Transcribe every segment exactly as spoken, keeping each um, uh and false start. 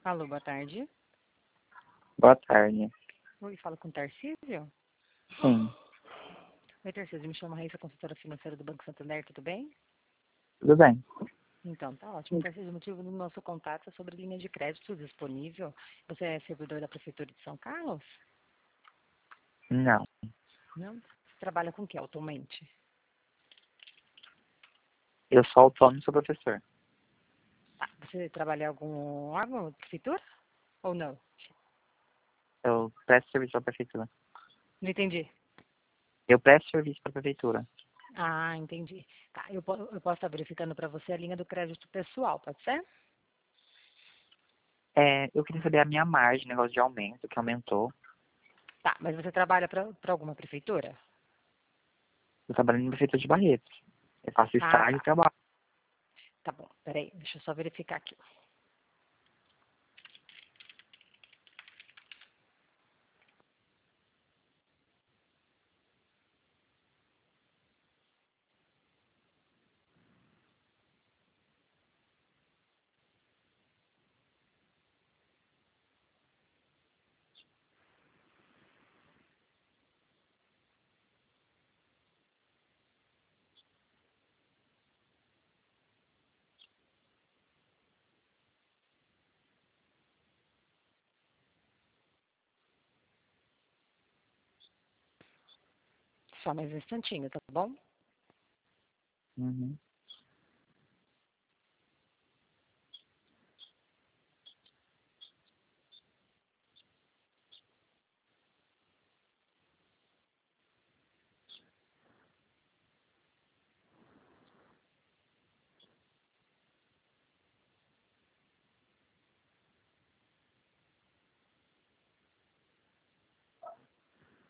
Alô, boa tarde. Boa tarde. Oi, fala com o Tarcísio? Sim, Oi, Tarcísio, me chamo Raíssa, consultora financeira do Banco Santander, tudo bem? tudo bem. Então, tá ótimo. Tarcísio, o motivo do nosso contato é sobre linha de crédito disponível. Você é servidor da Prefeitura de São Carlos? Não, Não? Você trabalha com o que atualmente? eu sou autônomo e sou professor. Tá, você trabalha em algum órgão da Prefeitura? Ou não? Eu presto serviço para a prefeitura. Não entendi. Eu presto serviço para a prefeitura. Ah, entendi. Tá, eu, po- eu posso estar verificando para você a linha do crédito pessoal, pode ser? É, eu queria saber a minha margem, negócio de aumento, que aumentou. Tá, mas você trabalha para alguma prefeitura? Eu trabalho na prefeitura de Barretos. Eu faço Ah, estágio e tá. trabalho. Tá bom, peraí, deixa eu só verificar aqui. Só mais um instantinho, tá bom? Uhum.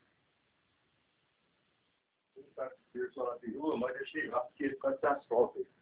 Mas deixei lá, porque ele pode dar solta.